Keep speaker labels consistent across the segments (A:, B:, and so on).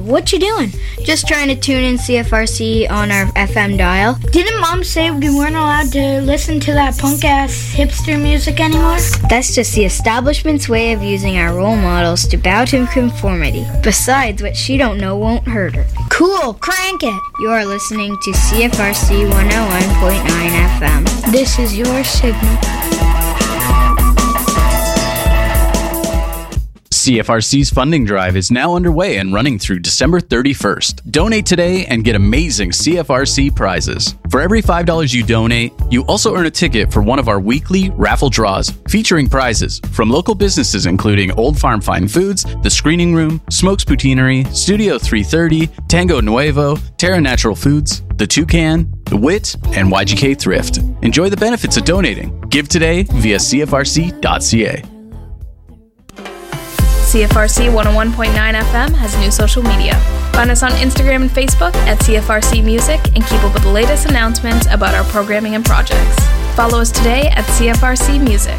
A: what you doing?
B: Just trying to tune in CFRC on our FM dial.
A: Didn't Mom say we weren't allowed to listen to that punk-ass hipster music anymore?
B: That's just the establishment's way of using our role models to bow to conformity. Besides, what she don't know won't hurt her.
A: Cool, crank it.
B: You are listening to CFRC 101.9 FM.
A: This is your signal.
C: CFRC's funding drive is now underway and running through December 31st. Donate today and get amazing CFRC prizes. For every $5 you donate, you also earn a ticket for one of our weekly raffle draws featuring prizes from local businesses including Old Farm Fine Foods, The Screening Room, Smokes Poutineery, Studio 330, Tango Nuevo, Terra Natural Foods, The Toucan, The Wit, and YGK Thrift. Enjoy the benefits of donating. Give today via cfrc.ca.
D: CFRC 101.9 FM has new social media. Find us on Instagram and Facebook at CFRC Music and keep up with the latest announcements about our programming and projects. Follow us today at CFRC Music.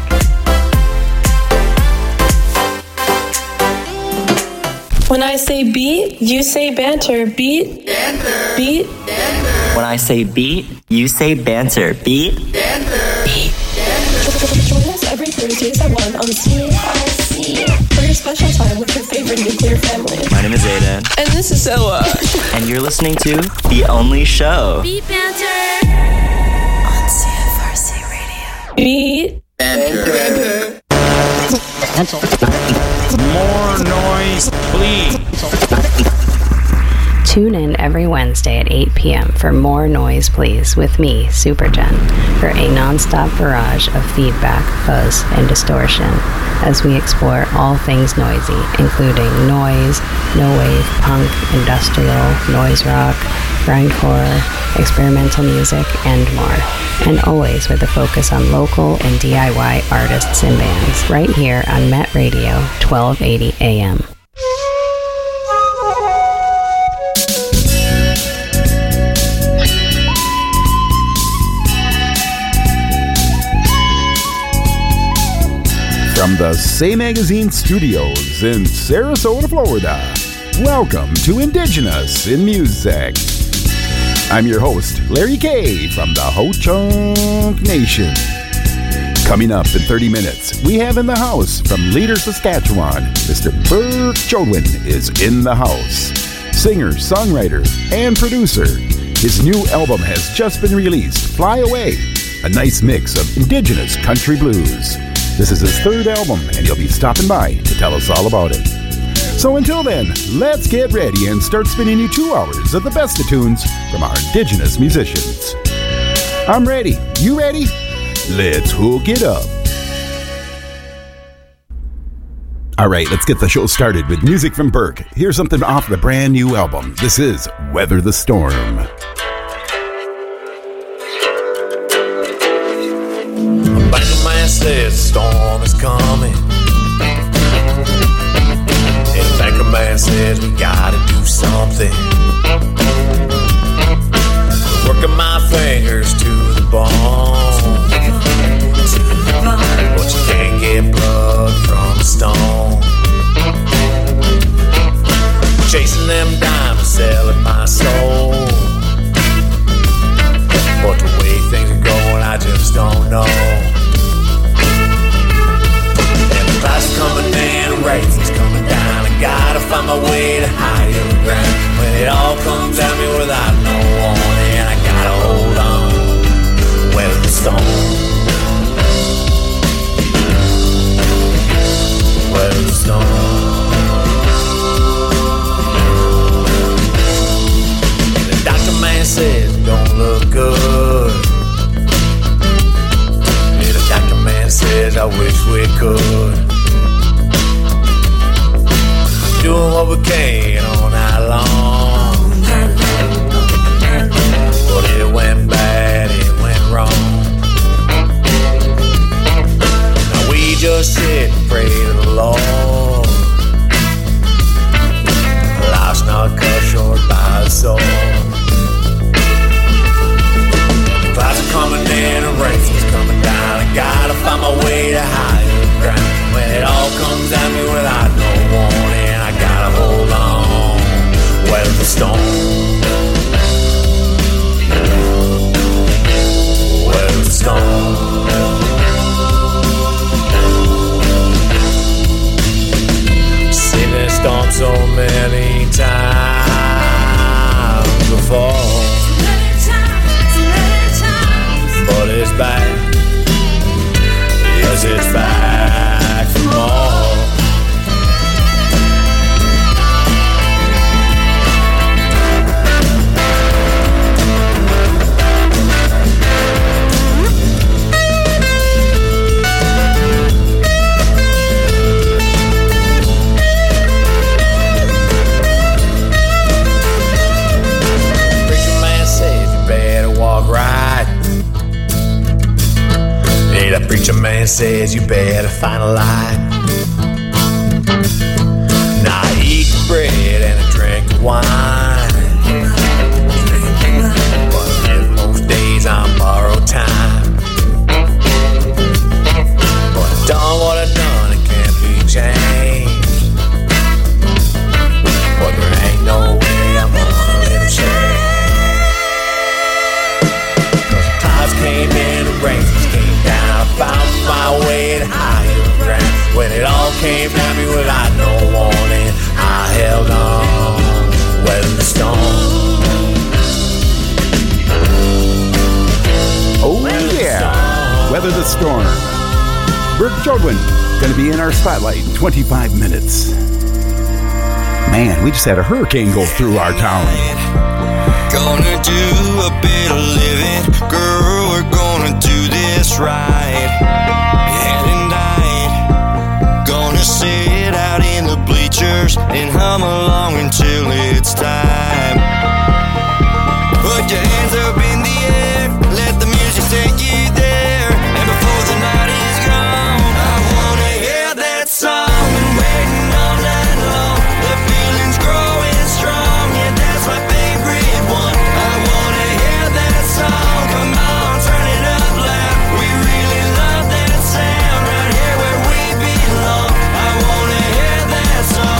E: When I say beat, you say banter. Beat, banter. Beat, banter.
F: When I say beat, you say banter. Beat, banter.
E: Beat, banter. Join us every Thursdays at 1 on CFRC for your special time with your favorite nuclear family.
F: My name is Aiden.
E: And this is Zoa.
F: And you're listening to The Only Show.
E: Beat banter on CFRC Radio. Beat banter.
G: More noise, please.
H: Tune in every Wednesday at 8 p.m. for More Noise Please with me, Supergen, for a non-stop barrage of feedback, fuzz, and distortion as we explore all things noisy, including noise, no-wave, punk, industrial, noise rock, grindcore, experimental music, and more. And always with a focus on local and DIY artists and bands, right here on Met Radio, 1280 AM.
I: From the Say Magazine studios in Sarasota, Florida, welcome to Indigenous in Music. I'm your host, Larry K. from the Ho-Chunk Nation. Coming up in 30 minutes, we have in the house from Leader, Saskatchewan, Mr. Burke Chodwin is in the house. Singer, songwriter, and producer. His new album has just been released, Fly Away, a nice mix of Indigenous country blues. This is his third album, and he'll be stopping by to tell us all about it. So until then, let's get ready and start spinning you 2 hours of the best of tunes from our Indigenous musicians. I'm ready. You ready? Let's hook it up. All right, let's get the show started with music from Burke. Here's something off the brand new album. This is Weather the Storm.
J: Says the storm is coming. And the banker man says we gotta do something. Working my fingers to the bone, but you can't get blood from a stone. Chasing them diamonds, selling my soul. But the way things are going, I just don't know. Clouds are coming in, rain's coming down. I gotta find my way to higher ground. When it all comes at me without no warning, I gotta hold on, weather the storm. Weather the storm. The doctor man says it don't look good. Yeah, the doctor man says I wish we could. Doing what we can all night long, but it went bad, it went wrong. Now we just sit and pray to the Lord. Life's not cut short by the sword. The clouds are coming in and rain's coming down. I gotta find my way to higher ground. When it all comes at me without no warning, I gotta hold on, many times before. But it's back. Yes, it's back for more. The preacher man says you better find a light. Now I eat bread and I drink wine, but most days I'm borrowed time. But I've done what I've done, it can't be changed. But there ain't no way I'm gonna let it change. 'Cause the clouds came in, the rains came down. I found my way to higher ground. When it all came at me without no warning, I held on, weathering the storm.
I: Oh yeah, Weather the Storm. Bert Jodwin going to be in our spotlight in 25 minutes. Man, we just had a hurricane go through our town.
K: Gonna do a bit of living, girl, we're gonna do this right. Yeah, tonight, gonna sit out in the bleachers and hum along until it's time. Put your hands up in the air, let the music take you there. And before the night is gone, I wanna hear that song. Been waiting all night long, the feeling's growing strong. Yeah, that's my favorite one. I wanna hear that song. Come on, turn it up loud. We really love that sound right here where we belong. I wanna hear that song.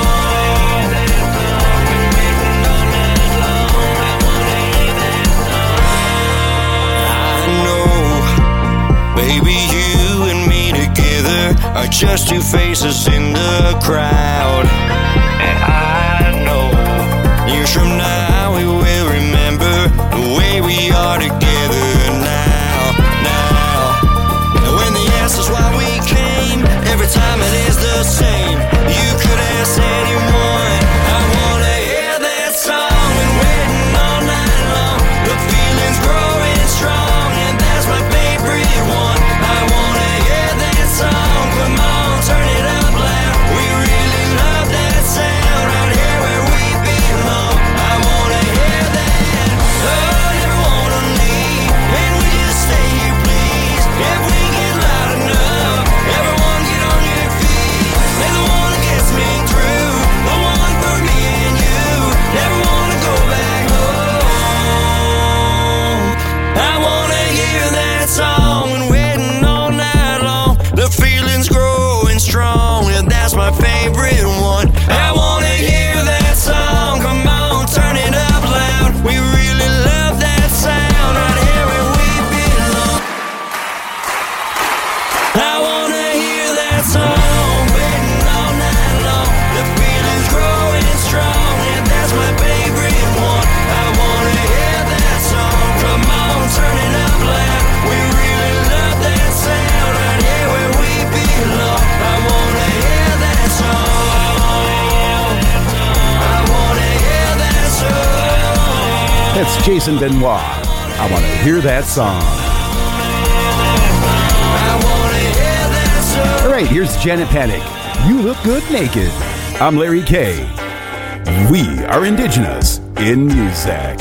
K: I know, baby, you and me together are just two faces in the crowd. And I know years from now we will remember the way we are together now. And when they ask us why we came, every time it is the same. You could ask anyone. I wanna hear that song. Been waiting all night long. The feeling's growing strong, and that's my favorite one. I wanna hear that song. Come on, turn it up loud. We really love that sound right here where we belong. I wanna hear that. Oh, never wanna leave, and we just stay here, please. If we get loud enough, everyone get on your feet. They're the one that gets me through, the one for me and you. Never wanna go back home. I wanna hear that song. Been waiting all night long. The feeling's growing strong, and that's my favorite one. I wanna hear that song. Come on, turn it up loud. We really love that sound right here where we belong. I wanna hear that song. Waiting all night long. The feeling's growing strong, and that's my favorite one. I wanna hear that song. Come on, turn it up loud. We really love that sound right here where we belong. I wanna hear that song. I wanna hear that song.
I: That's Jason Benoit. I want to hear that song. All right, here's Janet Panic. You look good naked. I'm Larry K. We are Indigenous in music.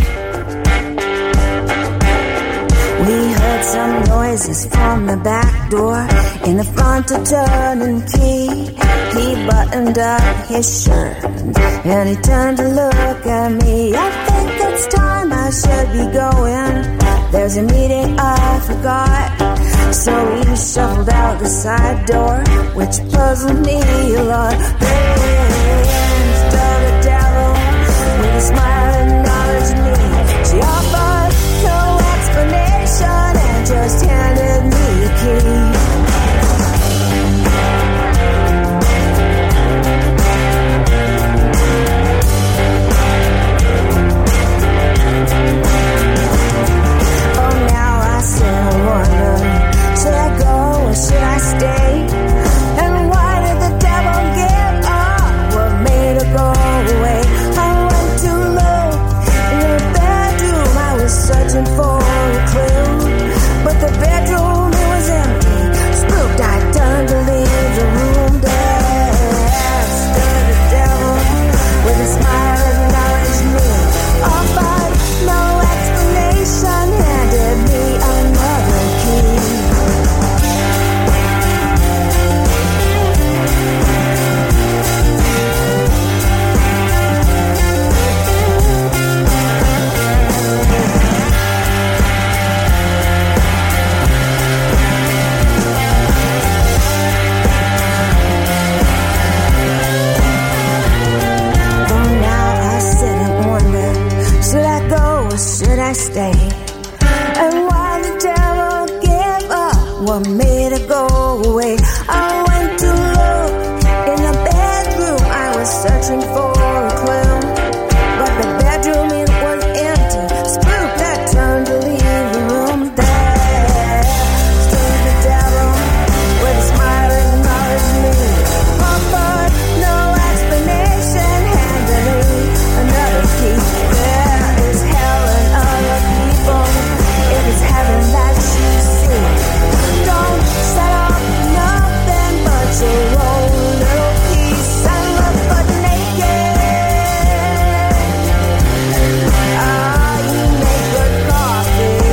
L: We heard some noises from the back door. In the front a turning key. He buttoned up his shirt and he turned to look at me. I think it's time I should be going. There's a meeting I forgot. So he shuffled out the side door, which puzzled me a lot. Then the devil with a smile acknowledged me. She offered no explanation and just handed me a key. stay. And while the devil gave up what made it go away, I went to look in the bedroom. I was searching for a clue, but the bedroom it was empty. Spook that turned to leave the room. There stood the devil with a smile and acknowledged me. Offered no explanation, handed me another key. There is hell and other people. It is heaven that you see. Don't set up nothing but your own little piece and look but naked. You make good coffee.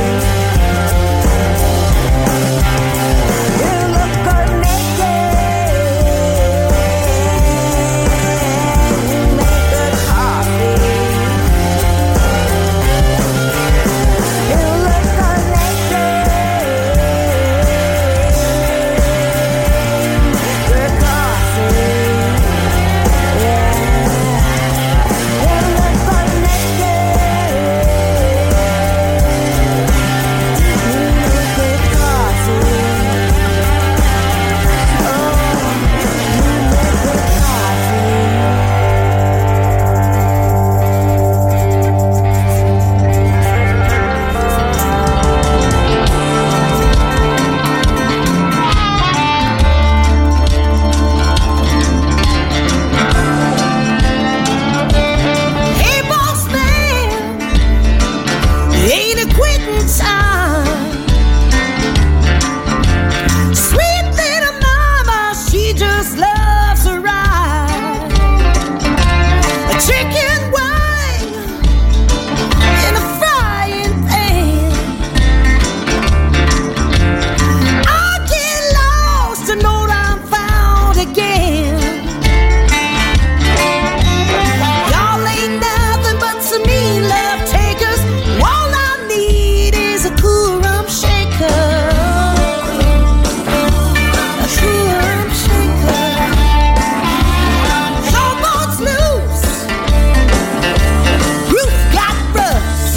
L: You look good naked. You make good coffee. You look good naked. Good coffee. Yeah. You look good naked. You look good coffee. Oh, you make good Hey, boss man, ain't it quitting time? Sweet little mama, she just loves a ride. A chicken wing in a frying pan. I get lost and know I'm found again. Y'all ain't nothing but some mean love takers. All I need is a cool rum shaker. A cool rum shaker. Showboat's loose. Roof got rust.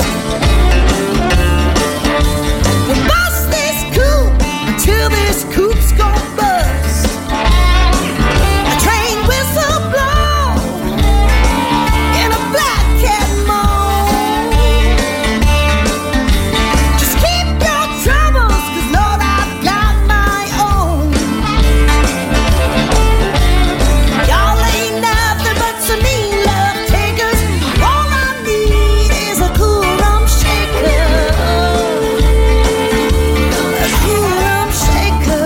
L: We bust this coop until this coop's gon' bust. A train whistle blow in a black cat moan. Just keep your troubles, 'cause Lord, I've got my own. Y'all ain't nothing but some mean love takers. All I need is a cool rum shaker. A cool rum shaker.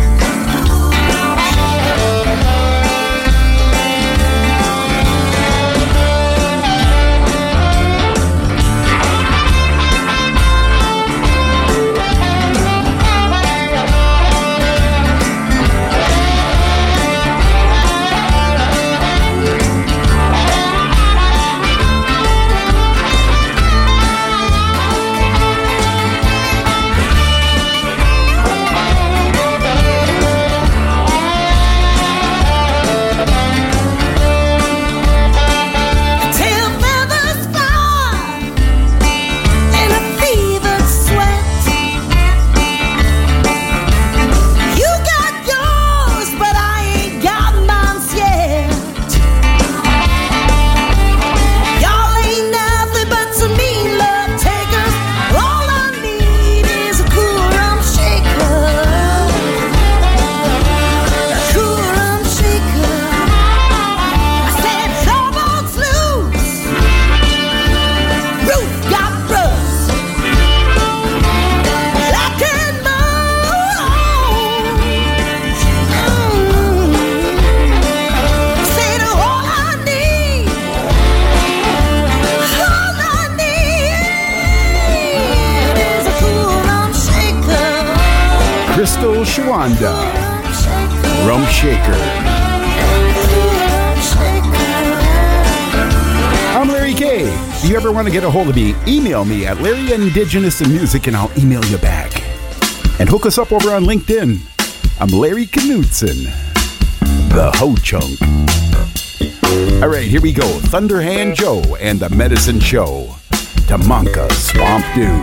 L: Tail feathers fly in a fevered sweat. You got yours, but I ain't got mine yet. Y'all ain't nothing but some mean love takers. All I need is a cool rum shaker. A cool rum shaker. I said showboat's loose. Roof got rust. I can move. Said all I need is a cool rum shaker.
I: Crystal Shawanda, Rum Shaker. I'm Larry K. If you ever want to get a hold of me, email me at LarryIndigenousAndMusic and I'll email you back. And hook us up over on LinkedIn. I'm Larry Knutson, the Ho Chunk. All right, here we go. Thunderhand Joe and the Medicine Show. Tamanka Swamp Dew.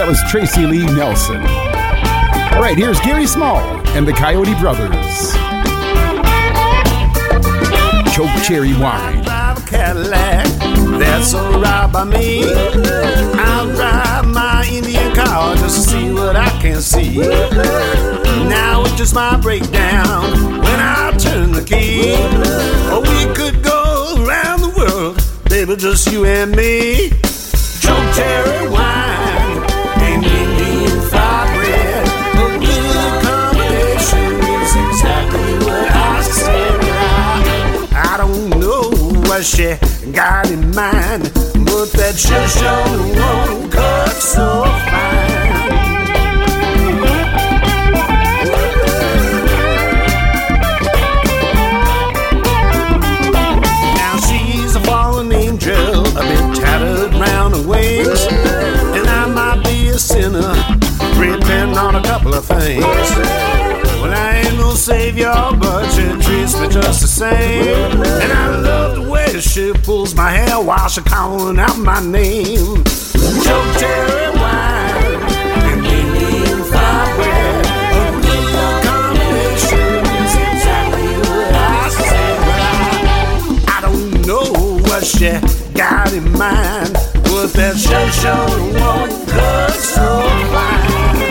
I: That was Tracy Lee Nelson. All right, here's Gary Small and the Coyote Brothers. Choke cherry wine.
J: Drive a Cadillac, that's alright by me. I'll drive my Indian car just to see what I can see. Now it just might break down when I turn the key. Or we could go around the world, baby, just you and me. Choke cherry wine and Indian fried bread, a good combination is exactly what I said. I don't know what she got in mind, but that sure won't cut so fine. Now she's a fallen angel, a bit tattered round the wings, and I might be a sinner, repent on a couple of things. Well, I ain't no savior, but she treats me just the same. And I love the way she pulls my hair while she calling out my name. Choke cherry wine and Indian fried bread, a good combination is exactly what I said. Well, I don't know what she got in mind, but that sure won't cut so fine.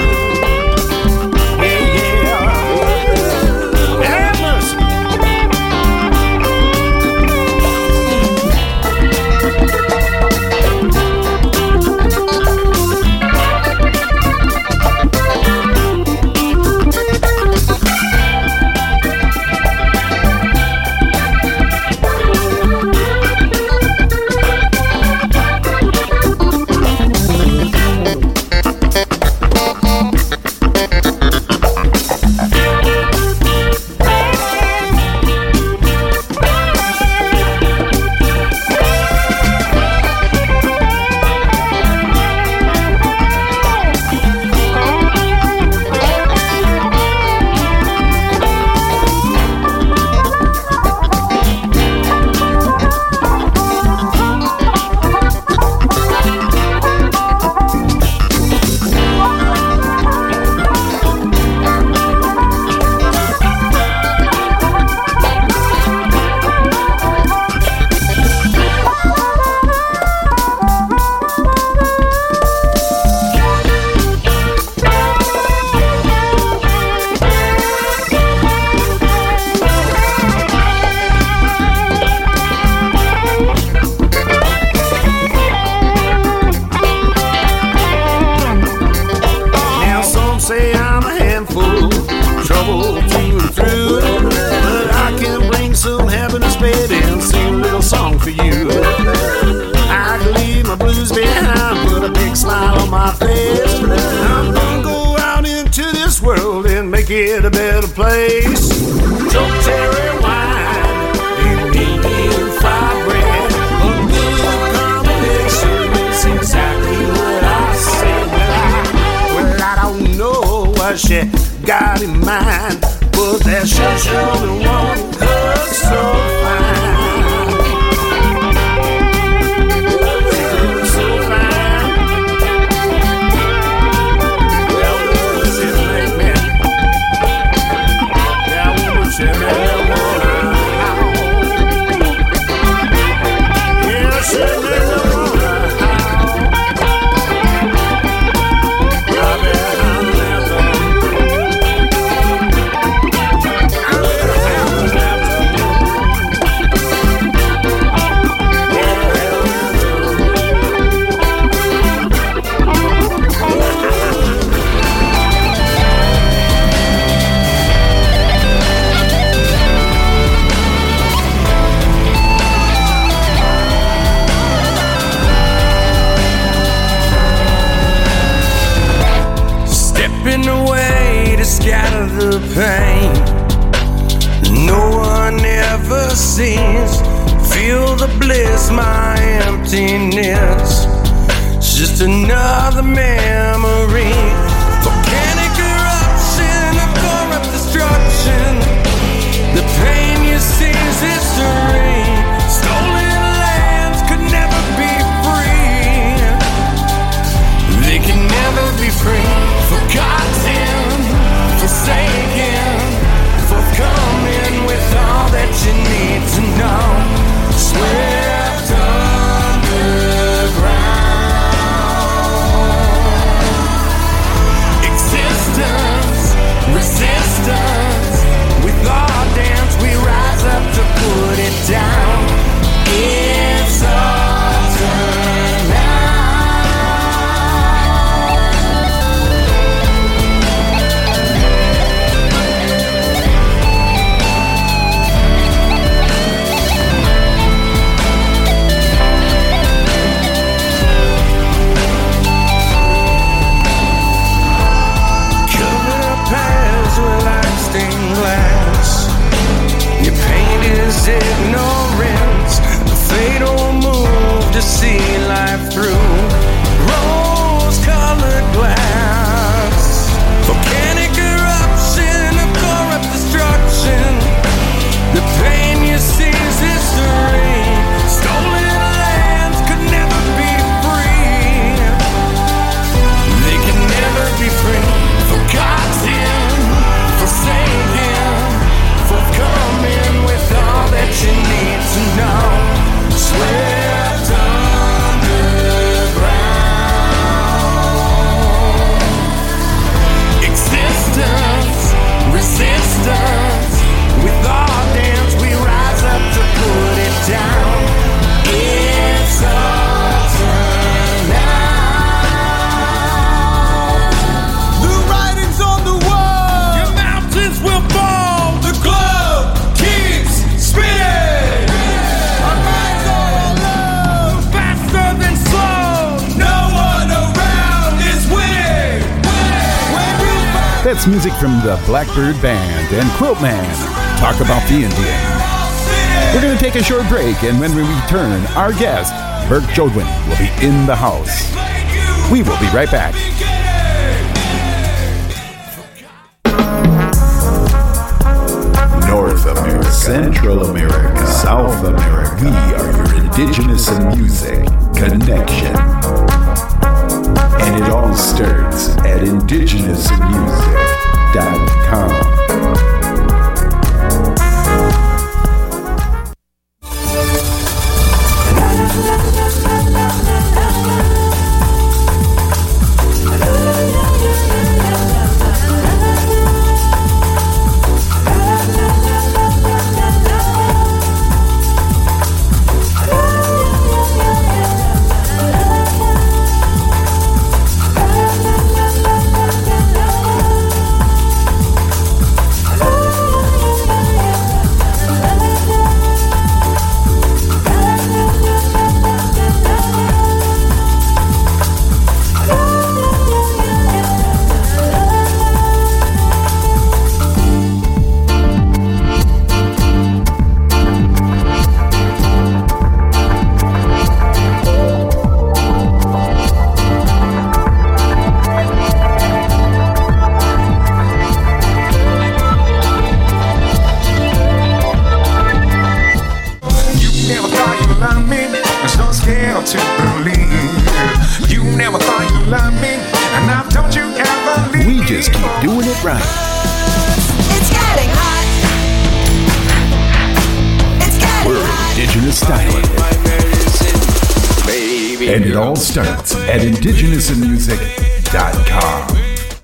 J: It a better place. Choke cherry wine and Indian fried bread, a good combination is exactly what I said. Well, I don't know what she got in mind, but that sure won't cut so fine. Scatter the pain no one ever sees. Feel the bliss, my emptiness. It's just another memory. Volcanic eruption of corrupt destruction. The pain you see is history. Stolen lands could never be free. They can never
I: That's music from the Blackbird Band and Quiltman. Talk about the Indian. We're going to take a short break, and when we return, our guest, Burke Jodwin, will be in the house. We will be right back. North America, Central America, South America. We are your indigenous and music connection. And it all starts at indigenousmusic.com. And it all starts at indigenousmusic.com.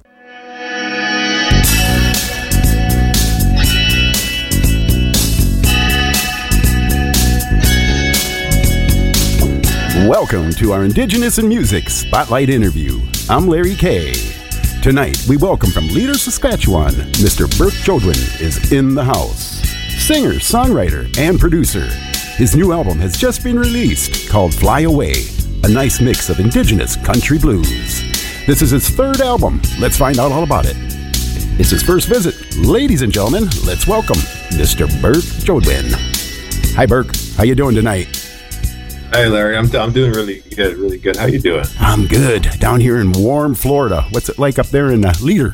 I: Welcome to our Indigenous in Music Spotlight interview. I'm Larry Kay. Tonight, we welcome from Leader, Saskatchewan, Mr. Burke Jodwin is in the house. Singer, songwriter, and producer. His new album has just been released called Fly Away, a nice mix of Indigenous country blues. This is his third album. Let's find out all about it. It's his first visit. Ladies and gentlemen, let's welcome Mr. Burke Jodwin. Hi, Burke. How you doing tonight?
M: Hey, Larry. I'm doing really good. How you doing?
I: I'm good. Down here in warm Florida. What's it like up there in Leader?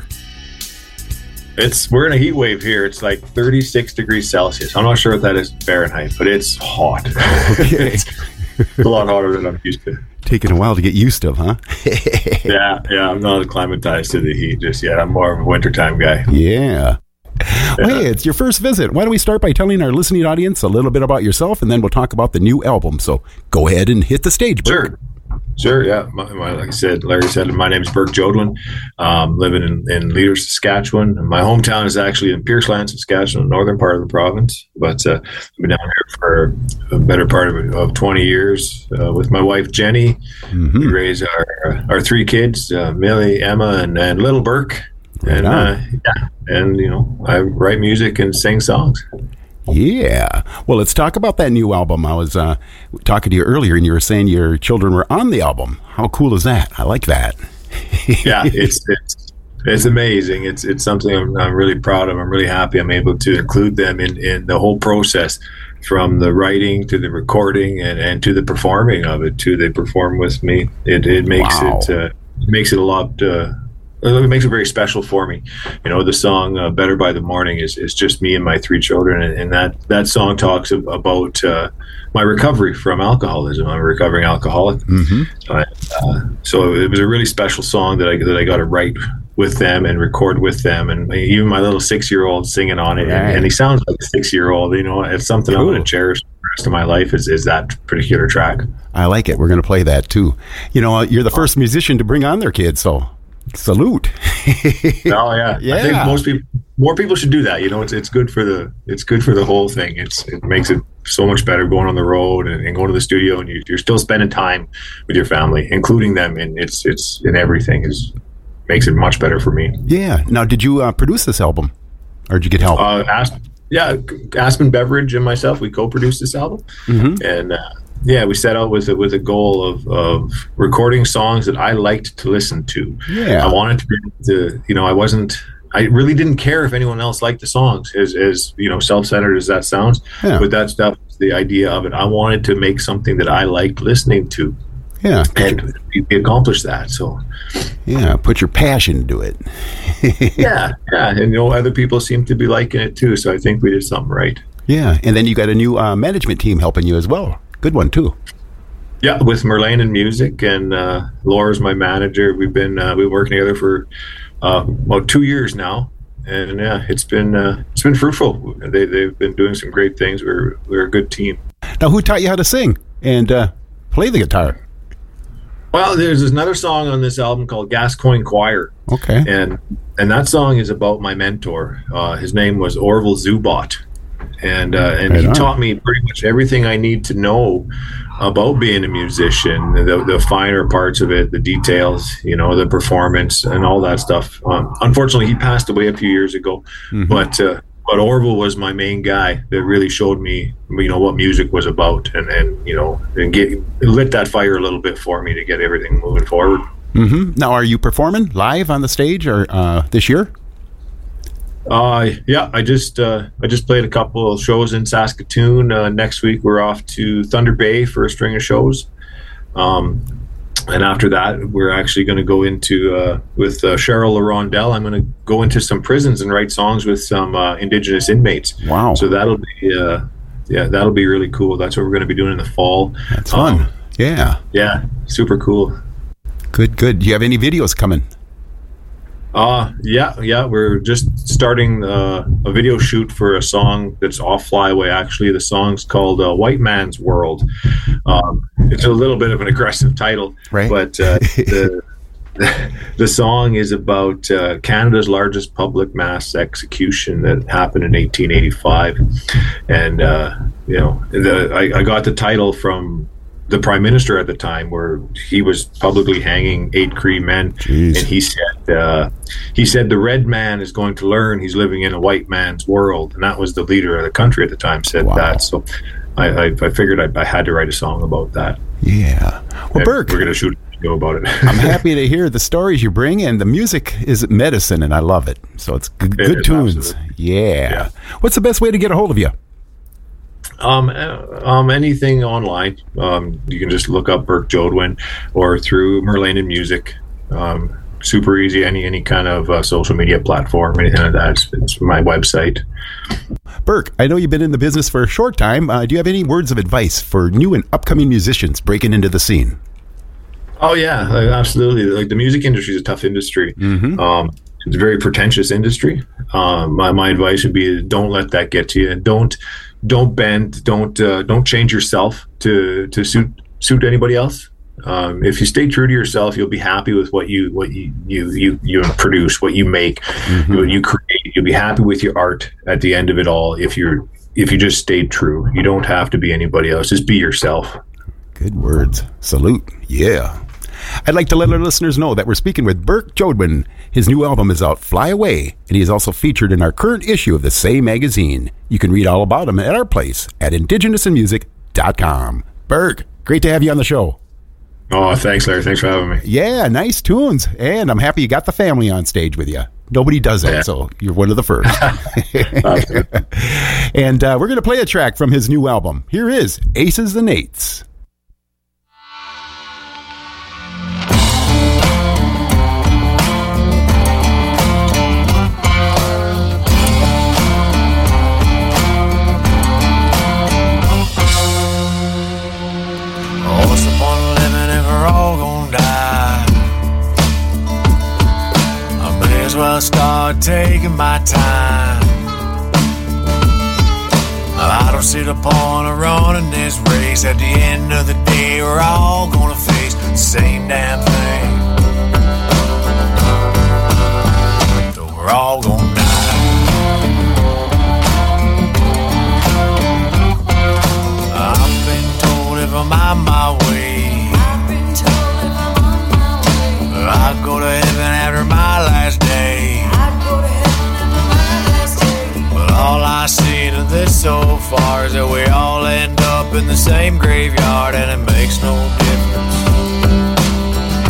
M: We're in a heat wave here. It's like 36 degrees Celsius. I'm not sure what that is in Fahrenheit, but it's hot.
I: Okay.
M: It's a lot hotter than I'm used to.
I: Taking a while to get used to, huh?
M: Yeah. I'm not acclimatized to the heat just yet. I'm more of a wintertime guy.
I: Yeah. Well, hey, it's your first visit. Why don't we start by telling our listening audience a little bit about yourself, and then we'll talk about the new album. So go ahead and hit the stage, Burke.
M: Sure, yeah. Like I said, Larry said, my name is Burke Jodwin. Living in Leader, Saskatchewan. My hometown is actually in Pierceland, Saskatchewan, northern part of the province. But I've been down here for a better part of 20 years with my wife, Jenny. Mm-hmm. We raise our three kids, Millie, Emma, and little Burke. Right and I write music and sing songs.
I: Yeah. Well, let's talk about that new album. I was talking to you earlier, and you were saying your children were on the album. How cool is that? I like that.
M: Yeah, it's amazing. It's something I'm really proud of. I'm really happy I'm able to include them in the whole process, from the writing to the recording and to the performing of it. They perform with me. It makes it a lot. It makes it very special for me. The song "Better by the Morning" is just me and my three children, and that song talks about my recovery from alcoholism. I'm a recovering alcoholic. Mm-hmm. So it was a really special song that I got to write with them and record with them, and even my little 6-year-old singing on it, and he sounds like a 6-year-old. It's something I'm going to cherish the rest of my life is that particular track.
I: I like it. We're going to play that too. You're the first musician to bring on their kids, so salute.
M: Oh yeah. I think more people should do that. It's good for the whole thing. It makes it so much better going on the road and going to the studio, and you're still spending time with your family, including them, and it's in everything makes it much better for me.
I: Yeah. Now, did you produce this album, or did you get help?
M: Aspen Beveridge and myself, we co-produced this album, and we set out with a goal of recording songs that I liked to listen to. Yeah. I wanted to be able to, I wasn't I really didn't care if anyone else liked the songs, as self-centered as that sounds. Yeah. But that was the idea of it. I wanted to make something that I liked listening to.
I: Yeah.
M: And we accomplished that. So.
I: Yeah, put your passion into it.
M: yeah. And other people seem to be liking it too. So I think we did something right.
I: Yeah, and then you got a new management team helping you as well. Good one too.
M: Yeah, with Merlane and Music, and Laura's my manager. We've been working together for about 2 years now, and yeah, it's been fruitful. They've been doing some great things. We're a good team.
I: Now, who taught you how to sing and play the guitar?
M: Well, there's another song on this album called Gascoigne Choir.
I: Okay,
M: and that song is about my mentor. His name was Orville Zubot. And he taught me pretty much everything I need to know about being a musician, the finer parts of it, the details, the performance and all that stuff. Unfortunately, he passed away a few years ago, but Orville was my main guy that really showed me, what music was about, and lit that fire a little bit for me to get everything moving forward.
I: Mm-hmm. Now, are you performing live on the stage or this year?
M: Yeah, I just played a couple of shows in Saskatoon. Next week we're off to Thunder Bay for a string of shows. And after that, we're actually going to go into, with Cheryl LaRondelle, I'm going to go into some prisons and write songs with some Indigenous inmates.
I: Wow.
M: So that'll be really cool. That's what we're going to be doing in the fall.
I: That's fun. Yeah.
M: Yeah, super cool.
I: Good. Do you have any videos coming?
M: Yeah. We're just starting a video shoot for a song that's off Flyaway. Actually, the song's called "White Man's World." It's a little bit of an aggressive title,
I: right?
M: But the song is about Canada's largest public mass execution that happened in 1885, and I got the title from the Prime Minister at the time, where he was publicly hanging 8 Cree men.
I: Jeez.
M: And he said the red man is going to learn he's living in a white man's world, and that was the leader of the country at the time said that. So I figured I had to write a song about that.
I: Yeah. Well, Burke,
M: we're going to shoot a video about it.
I: I'm happy to hear the stories you bring, and the music is medicine, and I love it. So it's good tunes. Yeah. What's the best way to get a hold of you?
M: Anything online. You can just look up Burke Jodwin or through Merlane and Music. Super easy. Any kind of social media platform, anything like that. It's my website.
I: Burke, I know you've been in the business for a short time. Do you have any words of advice for new and upcoming musicians breaking into the scene?
M: Oh yeah, absolutely. Like, the music industry is a tough industry. Mm-hmm. It's a very pretentious industry. My advice would be, don't let that get to you. Don't bend. Don't change yourself to suit anybody else. If you stay true to yourself, you'll be happy with what you produce, what you make, what you create. You'll be happy with your art at the end of it all. If you just stayed true, you don't have to be anybody else. Just be yourself.
I: Good words. Salute. Yeah. I'd like to let our listeners know that we're speaking with Burke Jodwin. His new album is out, Fly Away, and he is also featured in our current issue of the same magazine. You can read all about him at our place at indigenousinmusic.com. Burke, great to have you on the show.
M: Oh, thanks, Larry. Thanks for having me.
I: Yeah, nice tunes. And I'm happy you got the family on stage with you. Nobody does that, so you're one of the first. And we're going to play a track from his new album. Here is Aces and Eights.
J: Well, start taking my time. I don't see the point of running this race. At the end of the day, we're all gonna face the same damn thing. So we're all gonna die. I've been told if I'm on my way, I'll go to heaven after my last day. But all I see to this so far is that we all end up in the same graveyard, and it makes no difference.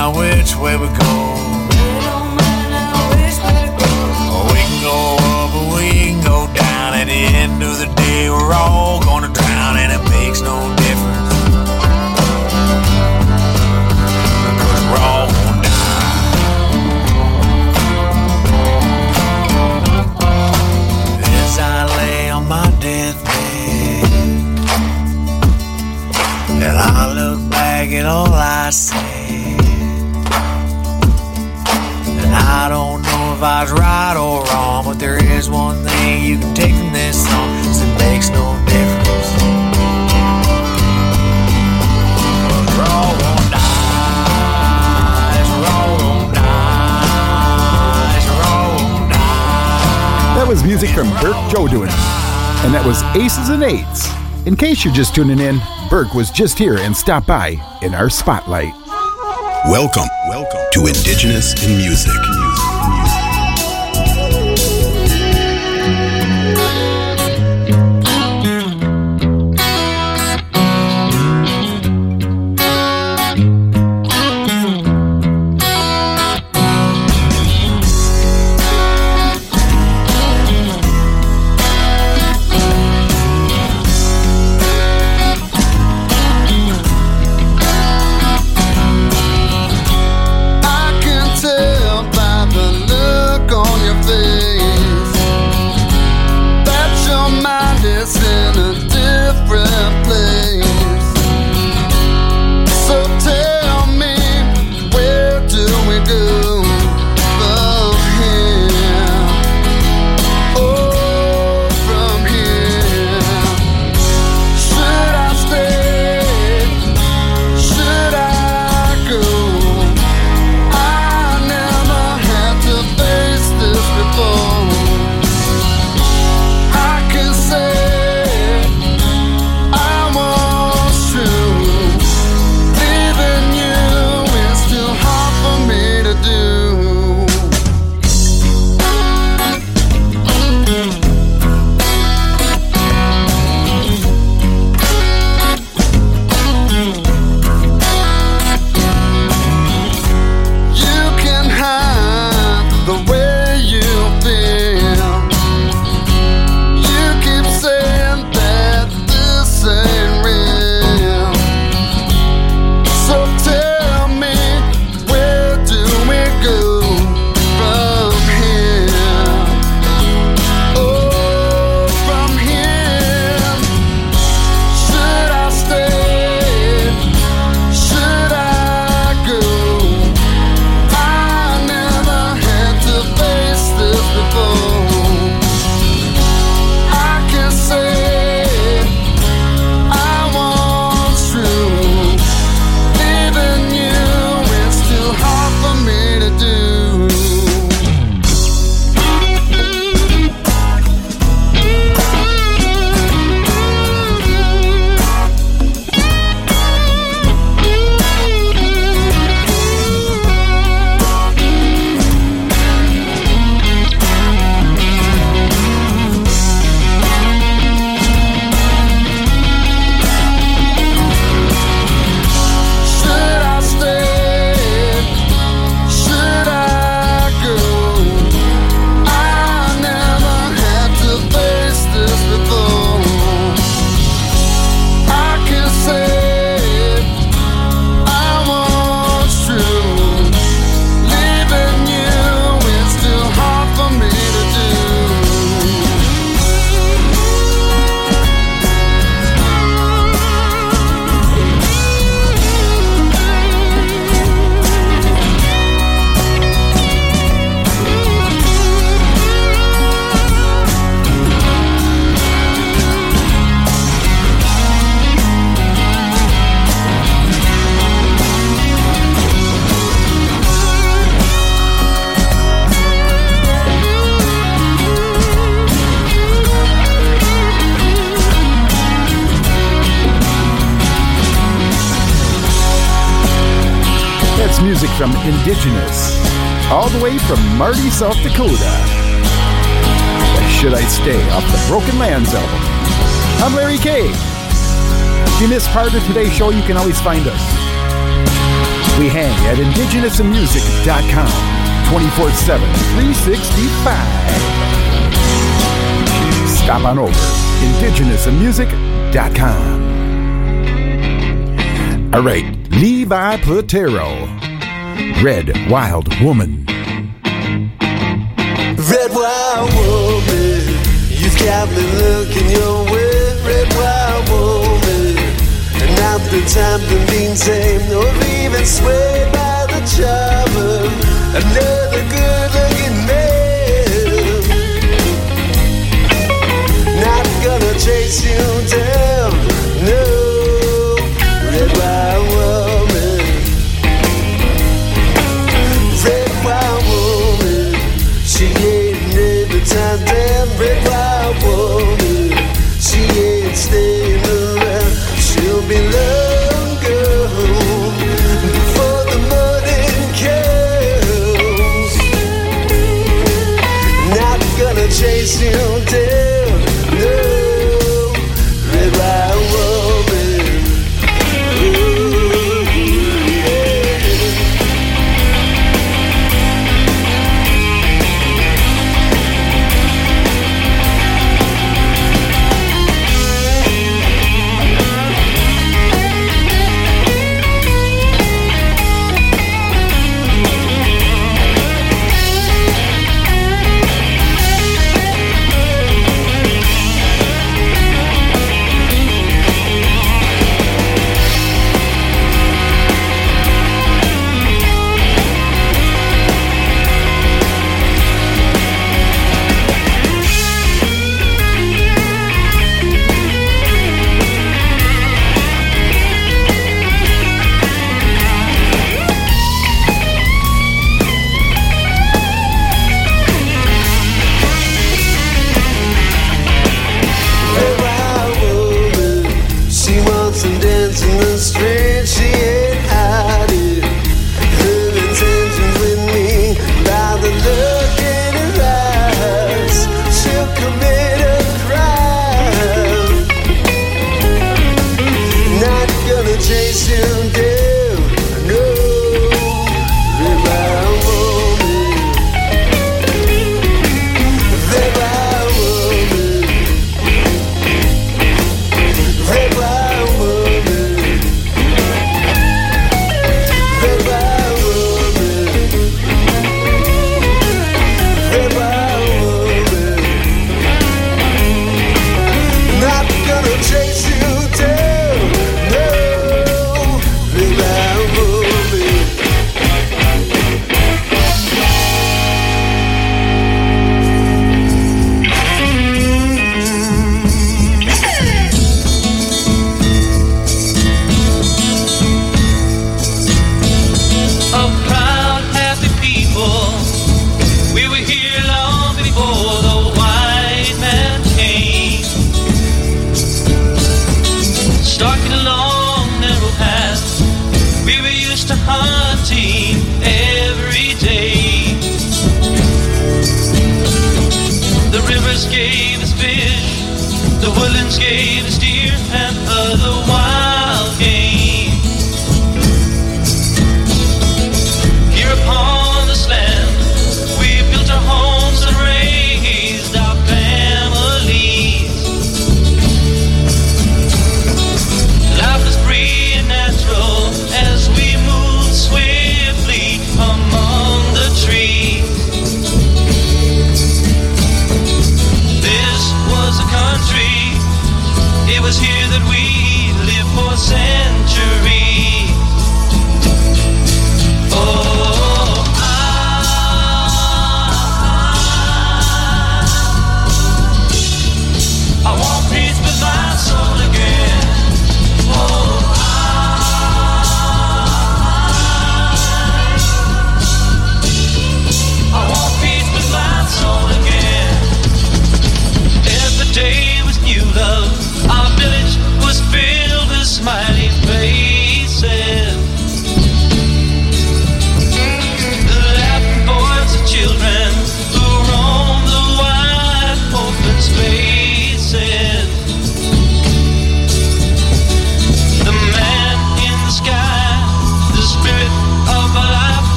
J: matter which way we go. We can go up or we can go down. At the end of the day, we're all gonna drown, and it makes no difference. Because we're all gonna die. As I lay on my deathbed, and I look back at all I said, and I don't know if I was right or wrong, but there is one thing you can take from this song, is it makes no difference. We're all gonna die, we're all gonna die, we're all gonna die.
I: That was music from Burke Jodoin, and that was Aces and Eights. In case you're just tuning in, Burke was just here and stopped by in our spotlight.
N: Welcome to Indigenous in Music.
I: music from Indigenous, all the way from Marty, South Dakota. Should I Stay off the Broken Lands album. I'm Larry K. If you missed part of today's show, you can always find us. We hang at indigenousinmusic.com 24/7, 365. Stop on over, indigenousinmusic.com. All right, Levi Platero, Red Wild Woman.
O: Red wild woman, you've got me looking your way. Red wild woman, and not the time to be tamed or even swayed by the charm of another good-looking man. Not gonna chase you down, no. Red wild woman, red wild woman, she ain't every time damn. Red wild woman, she ain't staying around. She'll be long gone before the morning comes. Not gonna chase you down, no. Red wild woman.
P: It was here that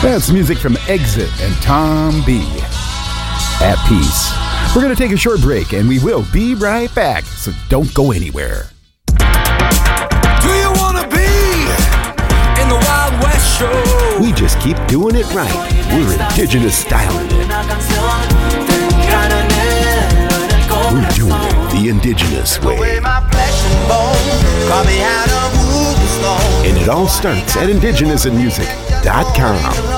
I: That's music from Exit and Tom B. At Peace. We're going to take a short break, and we will be right back, so don't go anywhere.
O: Do you want to be in the Wild West show?
P: We just keep doing it right. We're indigenous styling it. We're doing it the indigenous way. And it all starts at indigenousinmusic.com.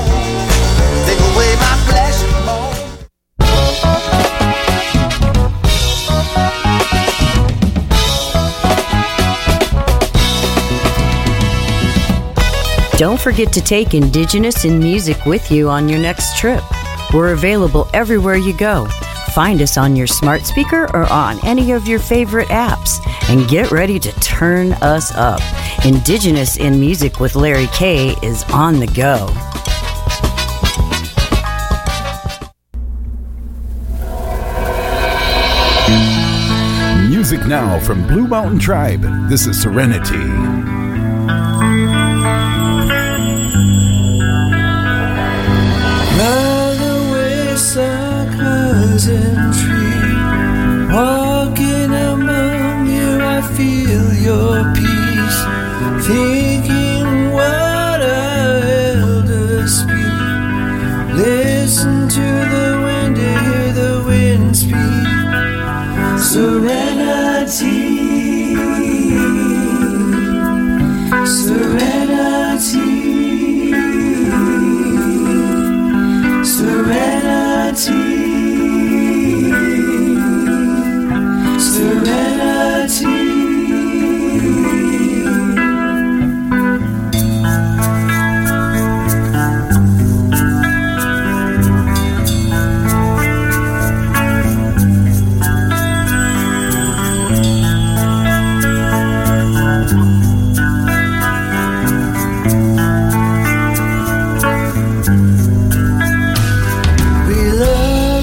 Q: Don't forget to take Indigenous in Music with you on your next trip. We're available everywhere you go. Find us on your smart speaker or on any of your favorite apps. And get ready to turn us up. Indigenous in Music with Larry K is on the go.
I: Music now from Blue Mountain Tribe. This is Serenity.
O: Walking among you, I feel your peace. Thinking what our elders speak. Listen to the wind, hear the wind speak. Serenity, serenity, serenity. Serenity. We love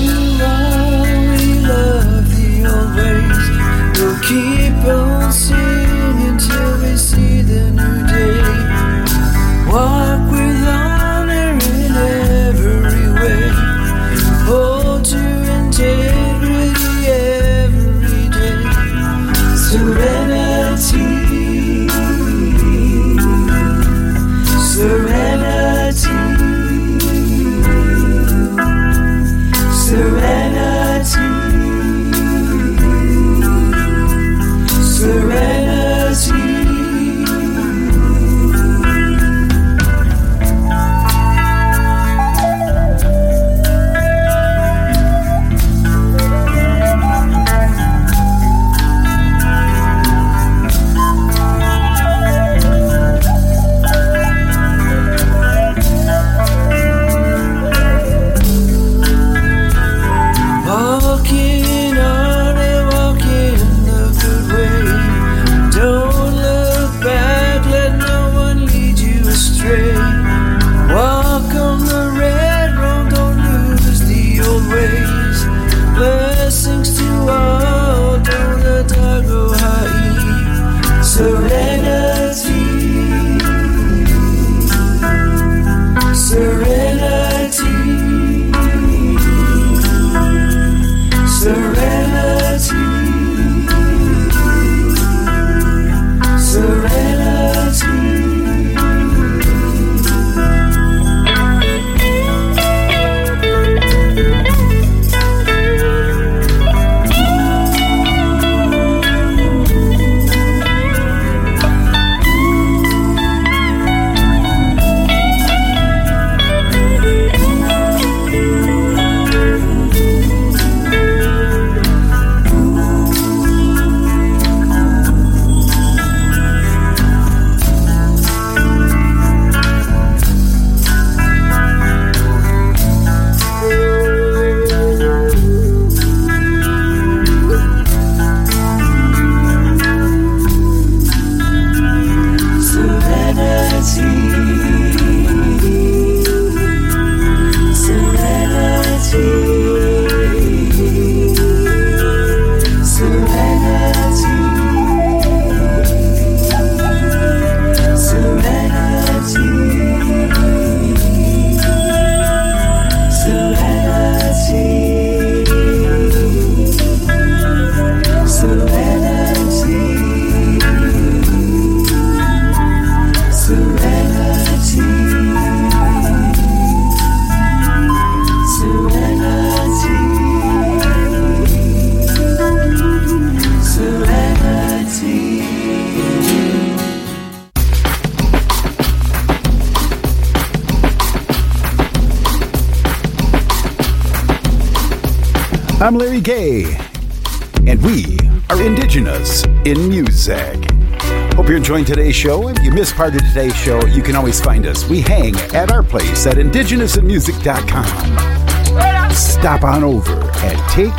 I: I'm Larry Kay, and we are Indigenous in Music. Hope you're enjoying today's show. If you missed part of today's show, you can always find us. We hang at our place at indigenousinmusic.com. Stop on over and take